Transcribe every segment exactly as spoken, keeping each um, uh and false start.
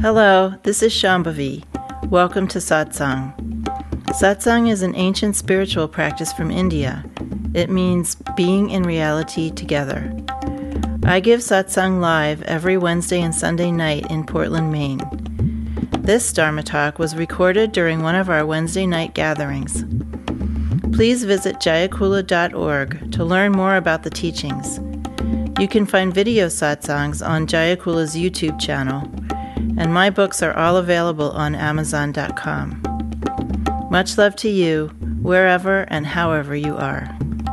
Hello, this is Shambhavi. Welcome to Satsang. Satsang is an ancient spiritual practice from India. It means being in reality together. I give Satsang live every Wednesday and Sunday night in Portland, Maine. This Dharma talk was recorded during one of our Wednesday night gatherings. Please visit jayakula dot org to learn more about the teachings. You can find video satsangs on Jayakula's YouTube channel, and my books are all available on amazon dot com. Much love to you, wherever and however you are.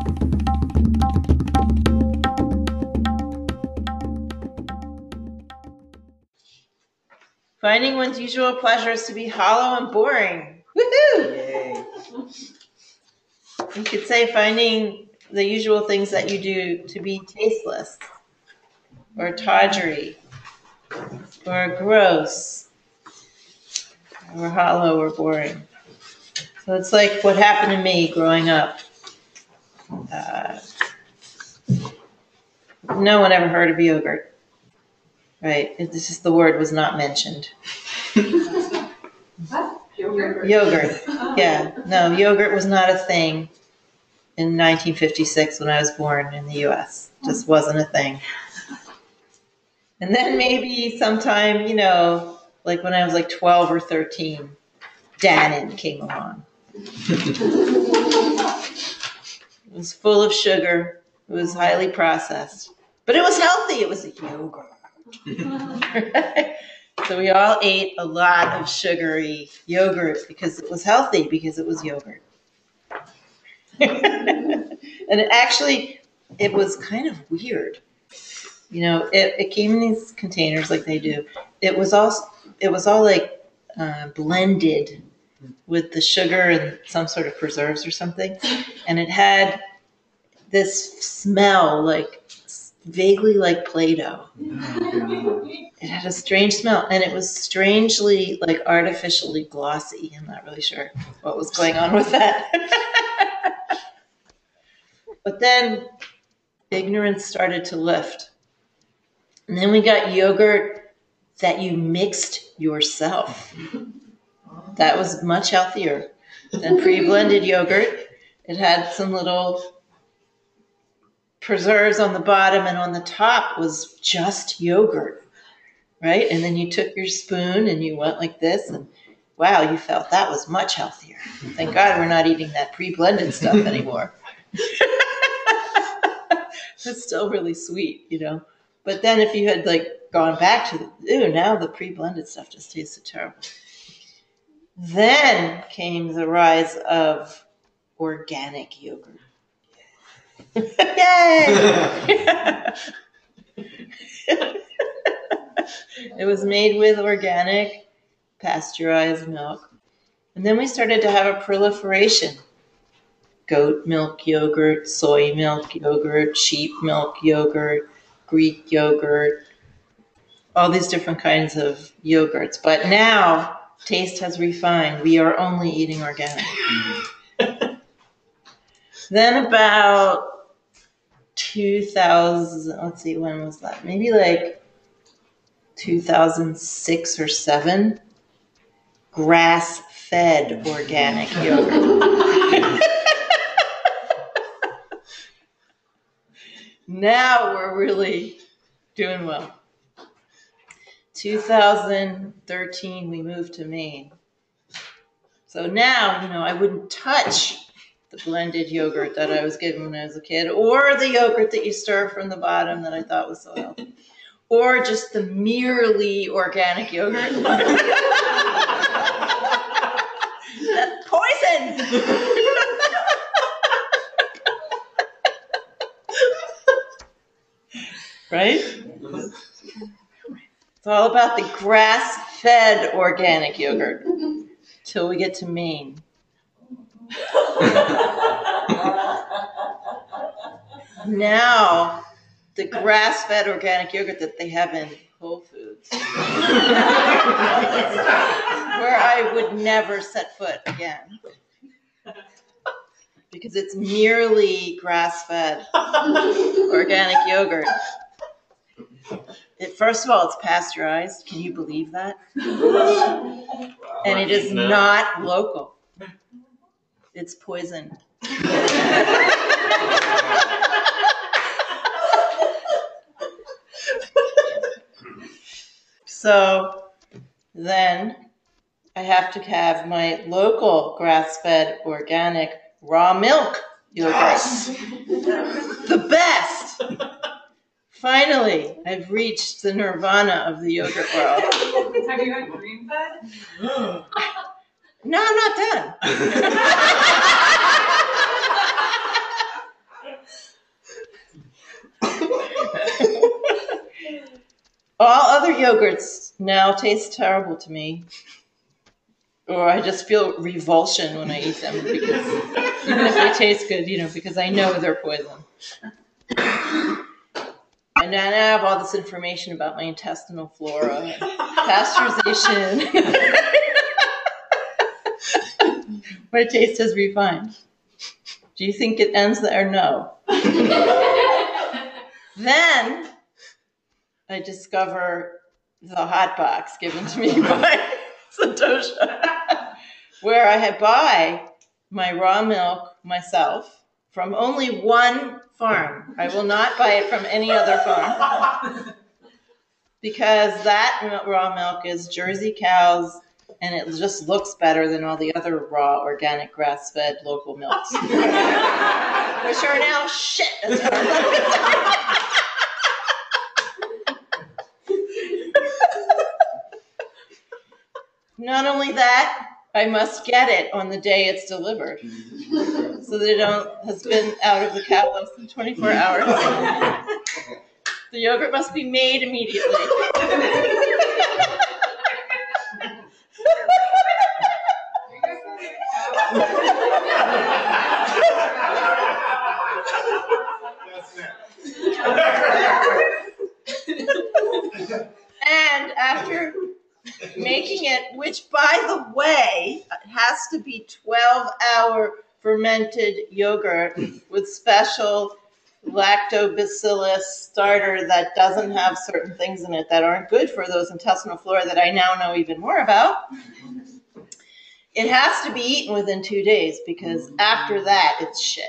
Finding one's usual pleasures to be hollow and boring. Woohoo! Yay. You could say finding the usual things that you do to be tasteless, or tawdry, or gross, or hollow, or boring. So it's like what happened to me growing up. Uh, no one ever heard of yogurt, right? It's just the word was not mentioned. What? Yogurt? Yogurt, yeah. No, yogurt was not a thing in nineteen fifty-six when I was born in the U S. Just wasn't a thing. And then maybe sometime, you know, like when I was like twelve or thirteen, Dannon came along. It was full of sugar. It was highly processed. But it was healthy. It was a yogurt. So we all ate a lot of sugary yogurt because it was healthy, because it was yogurt. And it actually, it was kind of weird. You know, it, it came in these containers like they do. It was all, it was all like uh, blended with the sugar and some sort of preserves or something. And it had this smell like vaguely like Play-Doh. It had a strange smell, and it was strangely like artificially glossy. I'm not really sure what was going on with that. But then ignorance started to lift. And then we got yogurt that you mixed yourself. That was much healthier than pre-blended yogurt. It had some little preserves on the bottom, and on the top was just yogurt, right? And then you took your spoon and you went like this, and wow, you felt that was much healthier. Thank God we're not eating that pre-blended stuff anymore. It's still really sweet, you know. But then if you had like gone back to the, ew, now the pre-blended stuff just tasted terrible. Then came the rise of organic yogurt. Yay! It was made with organic pasteurized milk. And then we started to have a proliferation. Goat milk yogurt, soy milk yogurt, sheep milk yogurt, Greek yogurt, all these different kinds of yogurts. But now taste has refined. We are only eating organic. Then about two thousand, let's see, when was that? Maybe like two thousand six or seven, grass-fed organic yogurt. Now we're really doing well. two thousand thirteen, we moved to Maine. So now, you know, I wouldn't touch the blended yogurt that I was given when I was a kid, or the yogurt that you stir from the bottom that I thought was so healthy, or just the merely organic yogurt. That's poison! Right? It's all about the grass-fed organic yogurt till we get to Maine. Now, the grass-fed organic yogurt that they have in Whole Foods, where I would never set foot again, because it's merely grass-fed organic yogurt. It, first of all, it's pasteurized. Can you believe that? And it is not local. It's poison. So then I have to have my local grass-fed organic raw milk yogurt. Yes. The best! Finally, I've reached the nirvana of the yogurt world. Have you had green fed? No, I'm not done. All other yogurts now taste terrible to me. Or I just feel revulsion when I eat them, because even if they taste good, you know, because I know they're poison. And now I have all this information about my intestinal flora, and pasteurization. My taste has refined. Do you think it ends there? No. Then I discover the hot box given to me by Santosha, where I buy my raw milk myself from only one farm. I will not buy it from any other farm, because that raw milk is Jersey cows, and it just looks better than all the other raw, organic, grass-fed local milks, which are now shit as far as I'm concerned. Not only that, I must get it on the day it's delivered, so that it don't, has been out of the cow less than twenty-four hours. The yogurt must be made immediately. And after making it, which by the way has to be twelve hour fermented yogurt with special lactobacillus starter that doesn't have certain things in it that aren't good for those intestinal flora that I now know even more about. It has to be eaten within two days, because after that it's shit.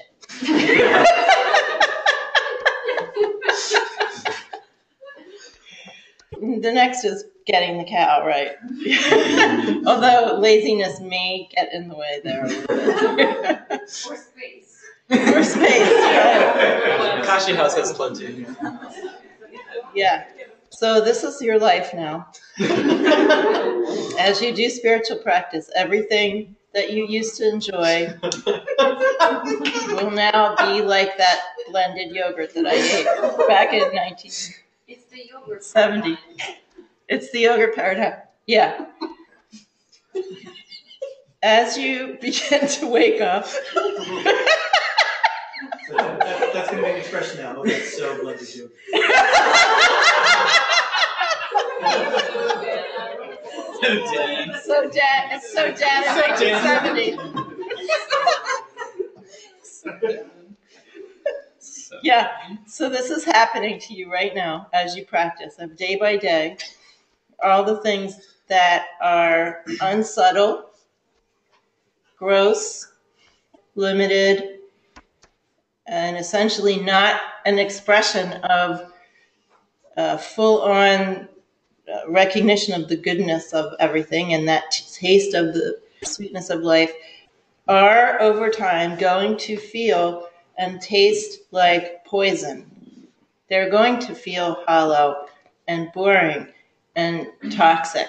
The next is getting the cow right. Although laziness may get in the way there a little bit. Or space. Or space, right. Kashi House has plenty. Yeah. So this is your life now. As you do spiritual practice, everything that you used to enjoy will now be like that blended yogurt that I ate back in nineteen seventy. It's the yogurt. It's the yogurt paradigm. Yeah. As you begin to wake up. So that, that, that's going to be an expression now. Oh, that's so blended yogurt. So dad, it's so dad in nineteen seventy. Yeah, so this is happening to you right now as you practice, of day by day, all the things that are unsubtle, gross, limited, and essentially not an expression of uh, full-on uh, recognition of the goodness of everything and that taste of the sweetness of life, are over time going to feel and taste like poison. They're going to feel hollow and boring and toxic.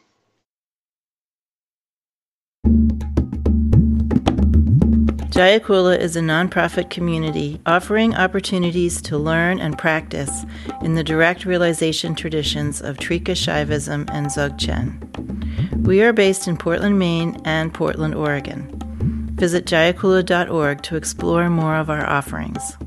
Jayakula is a nonprofit community offering opportunities to learn and practice in the direct realization traditions of Trika Shaivism and Dzogchen. We are based in Portland, Maine and Portland, Oregon. Visit jayakula dot org to explore more of our offerings.